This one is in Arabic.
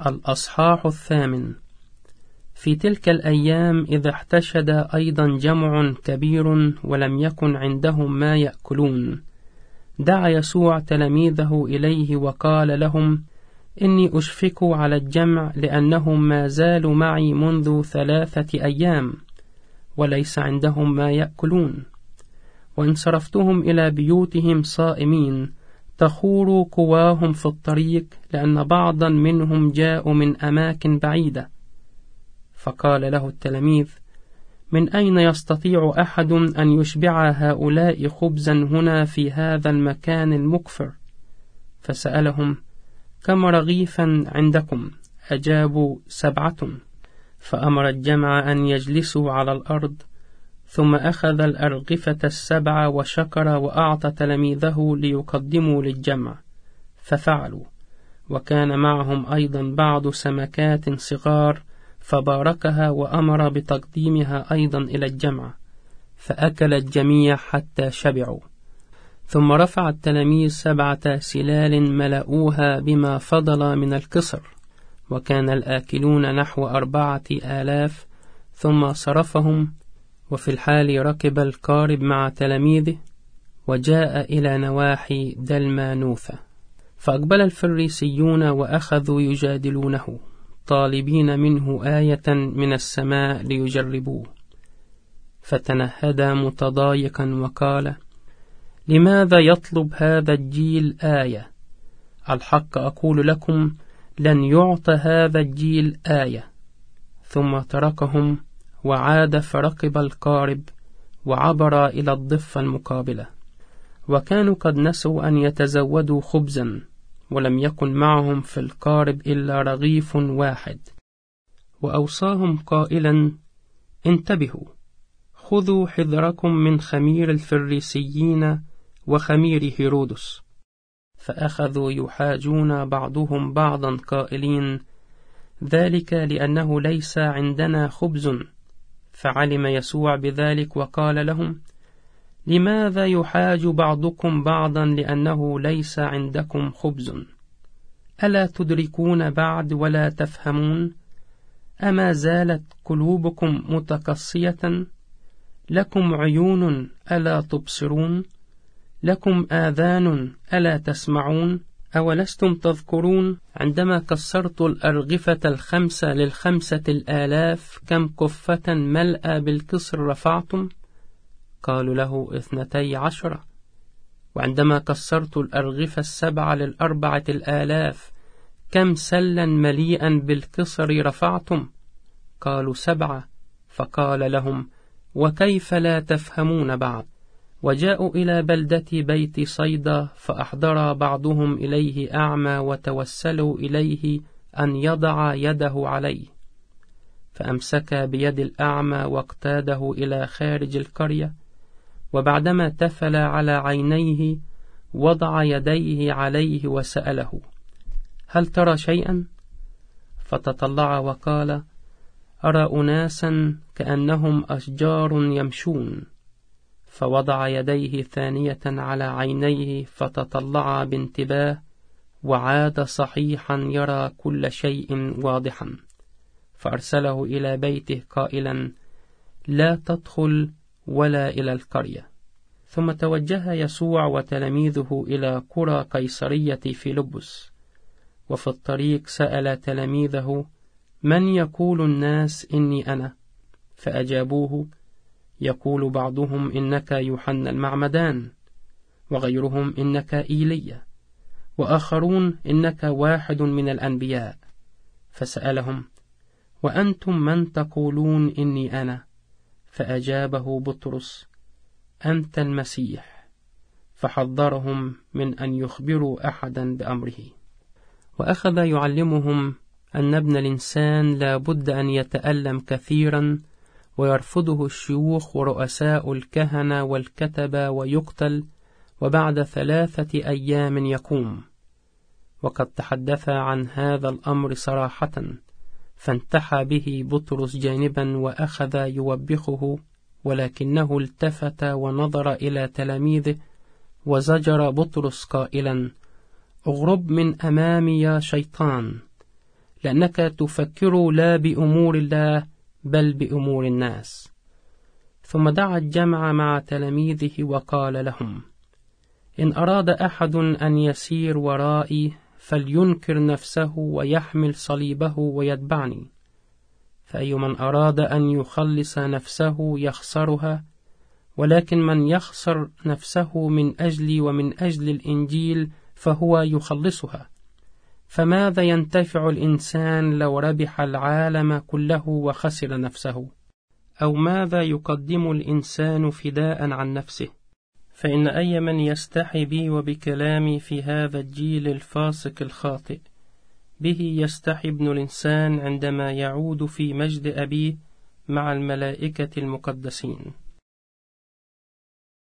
الأصحاح 8. في تلك الأيام إذا احتشد أيضا جمع كبير ولم يكن عندهم ما يأكلون، دعا يسوع تلاميذه إليه وقال لهم: إني أشفق على الجمع، لأنهم ما زالوا معي منذ 3 أيام وليس عندهم ما يأكلون. وإن صرفتهم إلى بيوتهم صائمين، تخور قواهم في الطريق، لأن بعضا منهم جاءوا من أماكن بعيدة. فقال له التلاميذ: من أين يستطيع أحد أن يشبع هؤلاء خبزا هنا في هذا المكان المكفر؟ فسألهم: كم رغيفا عندكم؟ أجابوا: 7. فأمر الجمع أن يجلسوا على الأرض، ثم أخذ الأرغفة 7 وشكر وأعطى تلاميذه ليقدموا للجمع، ففعلوا. وكان معهم أيضا بعض سمكات صغار، فباركها وأمر بتقديمها أيضا إلى الجمع، فأكل الجميع حتى شبعوا. ثم رفع التلاميذ 7 سلال ملأوها بما فضل من الكسر، وكان الآكلون نحو 4000. ثم صرفهم، وفي الحال ركب القارب مع تلاميذه وجاء إلى نواحي دلمانوثة. فأقبل الفريسيون وأخذوا يجادلونه، طالبين منه آية من السماء ليجربوه. فتنهد متضايقا وقال: لماذا يطلب هذا الجيل آية؟ الحق أقول لكم، لن يعطى هذا الجيل آية. ثم تركهم وعاد فركب القارب وعبر إلى الضفة المقابلة. وكانوا قد نسوا أن يتزودوا خبزا، ولم يكن معهم في القارب إلا رغيف واحد. وأوصاهم قائلا: انتبهوا، خذوا حذركم من خمير الفريسيين وخمير هيرودس. فأخذوا يحاجون بعضهم بعضا قائلين: ذلك لأنه ليس عندنا خبز. فعلم يسوع بذلك وقال لهم: لماذا يحاج بعضكم بعضا لأنه ليس عندكم خبز؟ ألا تدركون بعد ولا تفهمون؟ أما زالت قلوبكم متقصية؟ لكم عيون ألا تبصرون؟ لكم آذان ألا تسمعون؟ أولستم تذكرون عندما كسرت الأرغفة 5 ل5,000 كم كفة ملأ بالكسر رفعتم؟ قالوا له: 12. وعندما كسرت الأرغفة 7 ل4,000 كم سلا مليئا بالكسر رفعتم؟ قالوا: 7. فقال لهم: وكيف لا تفهمون بعد؟ وجاءوا إلى بلدة بيت صيدا، فأحضر بعضهم إليه أعمى، وتوسلوا إليه أن يضع يده عليه. فأمسك بيد الأعمى واقتاده إلى خارج القرية، وبعدما تفل على عينيه وضع يديه عليه وسأله: هل ترى شيئا؟ فتطلع وقال: أرى أناسا كأنهم أشجار يمشون. فوضع يديه 2 على عينيه، فتطلع بانتباه، وعاد صحيحا يرى كل شيء واضحا. فأرسله إلى بيته قائلا: لا تدخل ولا إلى القرية. ثم توجه يسوع وتلاميذه إلى قرى قيصرية فيلبس. وفي الطريق سأل تلاميذه: من يقول الناس إني أنا؟ فأجابوه: يقول بعضهم إنك يوحنا المعمدان، وغيرهم إنك إيليا، وآخرون إنك واحد من الأنبياء. فسألهم: وأنتم من تقولون إني أنا؟ فأجابه بطرس: أنت المسيح. فحذرهم من أن يخبروا أحدا بأمره. وأخذ يعلمهم أن ابن الإنسان لا بد أن يتألم كثيرا، ويرفضه الشيوخ ورؤساء الكهنة والكتبة، ويقتل، وبعد 3 أيام يقوم. وقد تحدث عن هذا الأمر صراحة، فانتحى به بطرس جانبا وأخذ يوبخه، ولكنه التفت ونظر إلى تلاميذه وزجر بطرس قائلا: اغرب من أمامي يا شيطان، لأنك تفكر لا بأمور الله بل بأمور الناس. ثم دعا الجمع مع تلاميذه وقال لهم: إن أراد أحد أن يسير ورائي فلينكر نفسه ويحمل صليبه ويتبعني. فأي من أراد أن يخلص نفسه يخسرها، ولكن من يخسر نفسه من أجلي ومن أجل الإنجيل فهو يخلصها. فماذا ينتفع الإنسان لو ربح العالم كله وخسر نفسه؟ أو ماذا يقدم الإنسان فداء عن نفسه؟ فإن أي من يستحي بي وبكلامي في هذا الجيل الفاسق الخاطئ، به يستحي ابن الإنسان عندما يعود في مجد أبيه مع الملائكة المقدسين.